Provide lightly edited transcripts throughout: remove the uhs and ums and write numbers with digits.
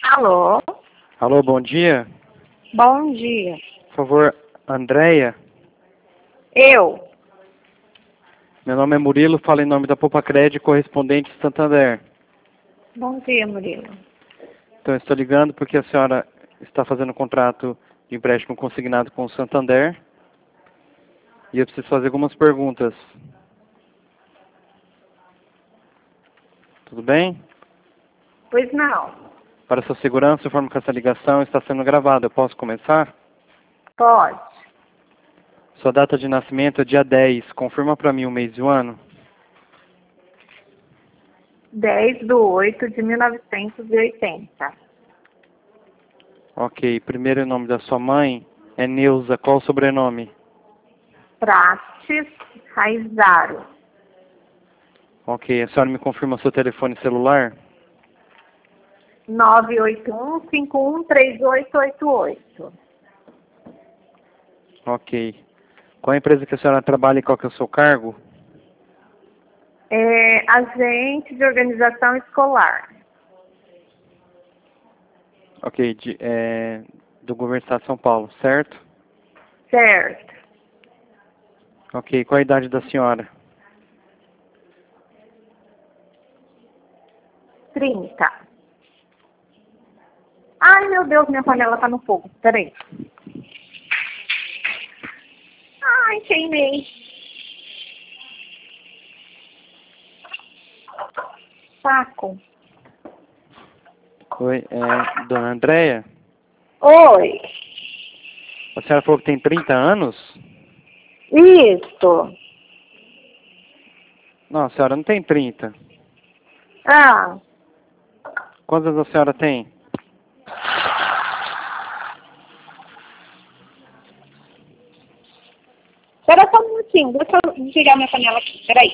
Alô? Alô, bom dia. Bom dia. Por favor, Andréia. Eu? Meu nome é Murilo, falo em nome da Poupa Crédito, correspondente Santander. Bom dia, Murilo. Então, eu estou ligando porque a senhora está fazendo um contrato de empréstimo consignado com o Santander. E eu preciso fazer algumas perguntas. Tudo bem? Pois não. Para sua segurança, informo que essa ligação está sendo gravada. Eu posso começar? Pode. Sua data de nascimento é dia 10. Confirma para mim o mês e o ano. 10/8/1980. Ok. Primeiro nome da sua mãe é Neuza. Qual o sobrenome? Prates Raizaro. Ok. A senhora me confirma seu telefone celular? 981-513888. Ok. Qual a empresa que a senhora trabalha e qual que é o seu cargo? Agente de organização escolar. Ok. Do governo do estado de São Paulo, certo? Certo. Ok. Qual a idade da senhora? 30. Ai, meu Deus, minha panela tá no fogo. Peraí. Ai, queimei. Saco. Oi, dona Andréia? Oi. A senhora falou que tem 30 anos? Isso. Não, a senhora não tem 30. Ah, Quantos anos a senhora tem? espera só um minutinho. Deixa eu desligar minha panela aqui. Peraí.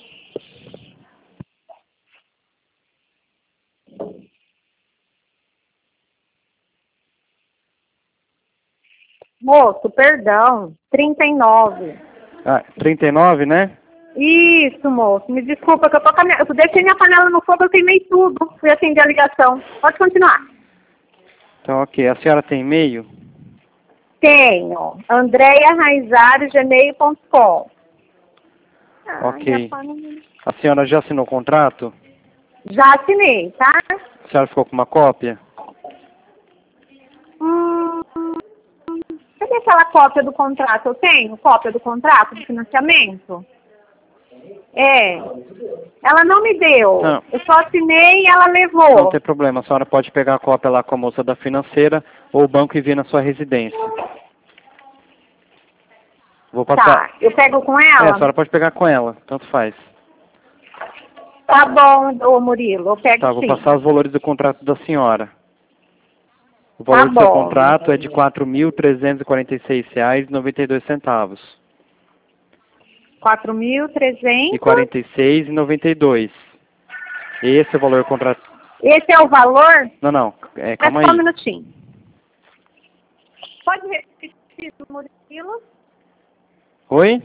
Moço, perdão. 39. Ah, 39, né? Isso, moço. Me desculpa que eu tô com a minha... Eu deixei minha panela no fogo, eu queimei tudo. Fui acender a ligação. Pode continuar. Então, ok. A senhora tem e-mail? Tenho. andreiaraizario@gmail.com. Ok. A senhora já assinou o contrato? Já assinei, tá? A senhora ficou com uma cópia? Cadê aquela cópia do contrato? Eu tenho cópia do contrato de financiamento? Ela não me deu. Não. Eu só assinei e ela Não levou. tem problema. A senhora pode pegar a cópia lá com a moça da financeira ou o banco envia na sua residência. Vou passar. Tá, eu pego com A ela? senhora pode pegar com ela. Tanto faz. Tá bom, ô Murilo, eu pego Tá, vou sim. passar os valores do contrato da senhora. O valor do seu bom. contrato é de R$ 4.346,92. 4.300. E 46,92. Esse é o valor contratado. Esse é o valor? Não. Calma Só um aí. minutinho. Pode repetir, Murilo? Oi?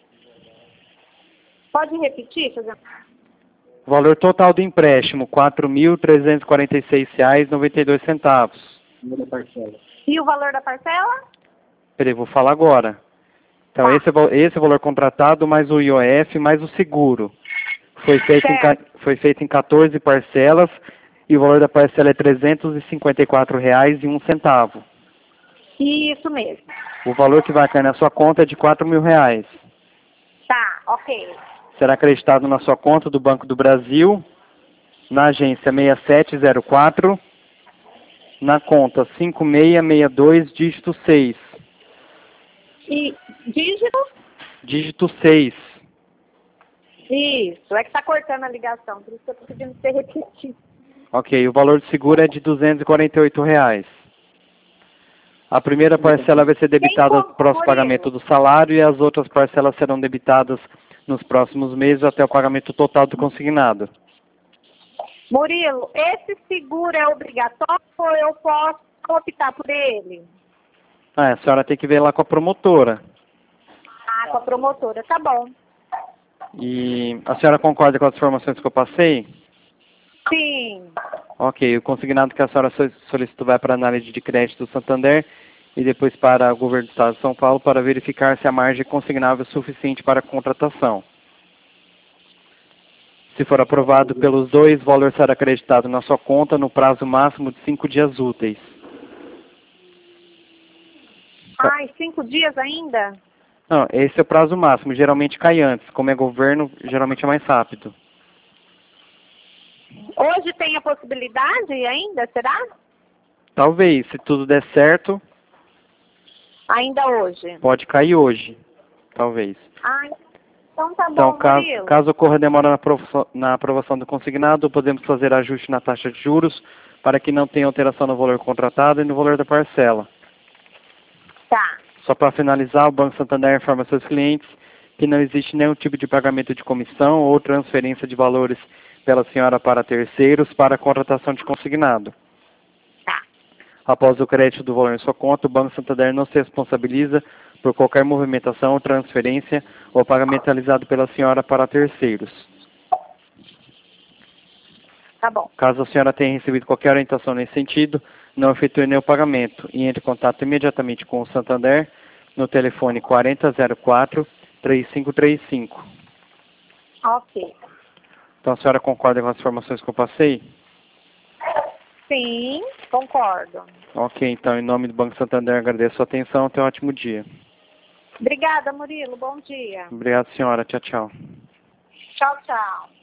Pode repetir? O valor total do empréstimo, R$ 4.346,92. E o valor da parcela? Peraí, vou falar agora. Então, Tá. esse é o valor contratado, mais o IOF, mais o seguro. Foi feito em 14 parcelas e o valor da parcela é R$ 354,01. Isso mesmo. O valor que vai cair na sua conta é de R$ 4.000. Tá, ok. Será acreditado na sua conta do Banco do Brasil, na agência 6704, na conta 5662, dígito 6. E dígito? Dígito 6. Isso, é que tá cortando a ligação, por isso que eu tô pedindo pra você repetir. Ok, o valor do seguro é de R$ 248. A primeira parcela vai ser debitada no próximo pagamento do salário e as outras parcelas serão debitadas nos próximos meses até o pagamento total do consignado. Murilo, esse seguro é obrigatório ou eu posso optar por ele? A senhora tem que ver lá com a promotora. Ah, com a promotora, tá bom. E a senhora concorda com as informações que eu passei? Sim. Ok, o consignado que a senhora solicitou vai para a análise de crédito do Santander e depois para o governo do Estado de São Paulo para verificar se a margem é consignável é suficiente para a contratação. Se for aprovado pelos dois, o valor será acreditado na sua conta no prazo máximo de 5 dias úteis. Ai, 5 dias ainda? Não, esse é o prazo máximo, geralmente cai antes. Como é governo, geralmente é mais rápido. Hoje tem a possibilidade ainda, será? Talvez, se tudo der certo, Ainda hoje. pode cair hoje. Talvez. Ai, então tá Então, bom, Murilo. caso ocorra demora na aprovação do consignado, podemos fazer ajuste na taxa de juros para que não tenha alteração no valor contratado e no valor da parcela. Tá. Só para finalizar, o Banco Santander informa seus clientes que não existe nenhum tipo de pagamento de comissão ou transferência de valores pela senhora para terceiros para a contratação de consignado. Tá. Após o crédito do valor em sua conta, o Banco Santander não se responsabiliza por qualquer movimentação, transferência ou pagamento realizado pela senhora para terceiros. Tá bom. Caso a senhora tenha recebido qualquer orientação nesse sentido, não efetue nenhum pagamento e entre em contato imediatamente com o Santander no telefone 4004-3535. Ok. Então a senhora concorda com as informações que eu passei? Sim, concordo. Ok, então em nome do Banco Santander agradeço a sua atenção. Tenha um ótimo dia. Obrigada, Murilo. Bom dia. Obrigado, senhora. Tchau, tchau. Tchau, tchau.